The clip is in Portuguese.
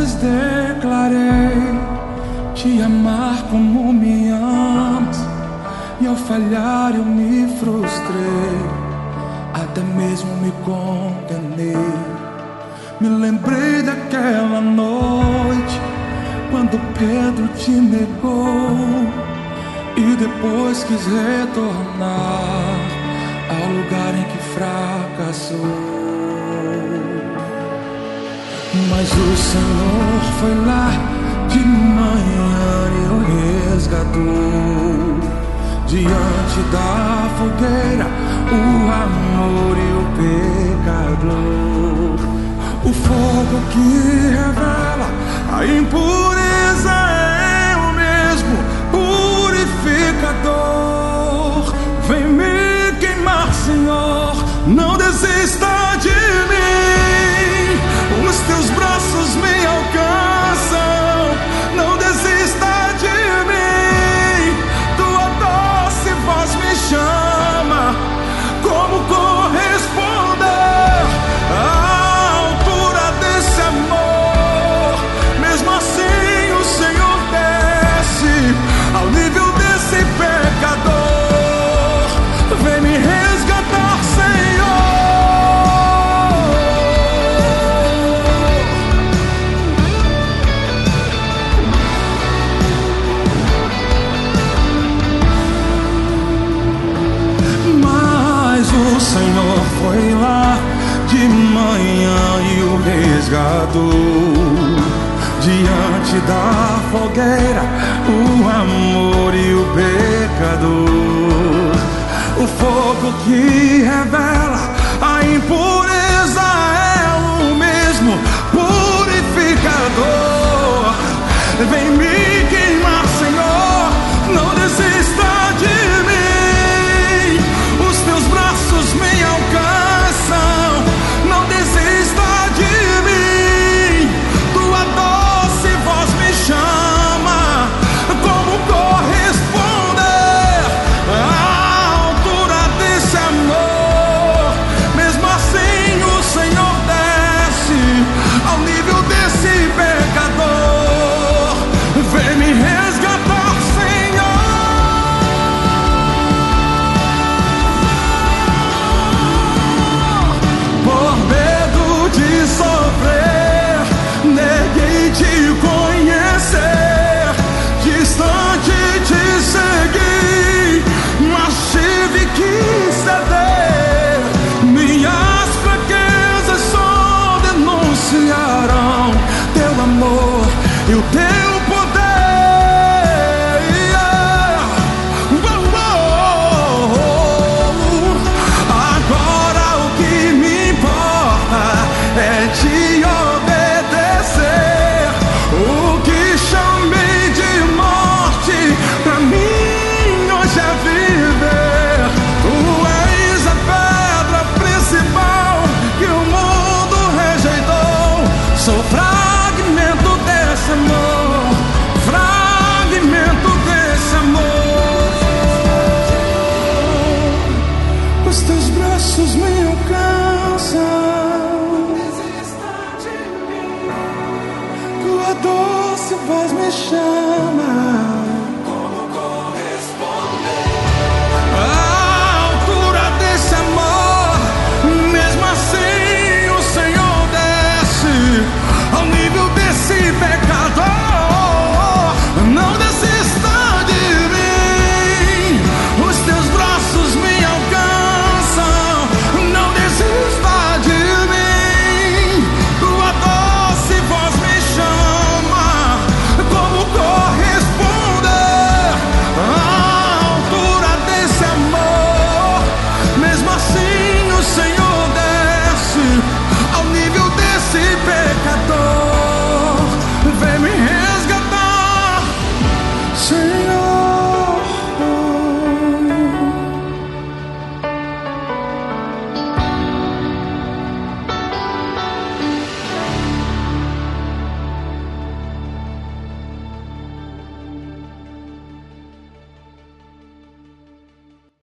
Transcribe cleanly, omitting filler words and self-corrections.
vezes declarei te amar como me amas, e ao falhar eu me frustrei, até mesmo me condenei. Me lembrei daquela noite, quando Pedro te negou, e depois quis retornar ao lugar em que fracassou. Mas o Senhor foi lá de manhã e o resgatou. Diante da fogueira, o amor e o pecador. O fogo que revela a impureza é o mesmo purificador. Vem me queimar, Senhor, não desista de mim. Os teus braços me alcançam, não desista de mim. Tua doce voz me chama, como corresponder à altura desse amor. Mesmo assim o Senhor desce ao nível desse pecador. Vem me resgatar, Senhor. Mas o Senhor foi lá de manhã e o resgatou. Diante da fogueira, o amor e o pecador. O fogo que revela a impureza é o mesmo purificador. Vem me queimar, Senhor, não desista de mim. Os teus braços me alcançam, não desista de mim. Tua doce voz me chama, como corresponder à altura desse amor. Mesmo assim o Senhor desce ao nível desse pecador. Vem me resgatar, Senhor. Por medo de sofrer, neguei te conhecer. Distante te segui, mas tive que ceder. Minhas fraquezas só denunciarão teu amor e o teu poder. Agora o que me importa é te obedecer. O que chamei de morte, pra mim hoje é viver. Tu és a pedra principal que o mundo rejeitou. Sou fragmento desse amor, fragmento desse amor. Os teus braços me alcançam, tua doce voz me chama.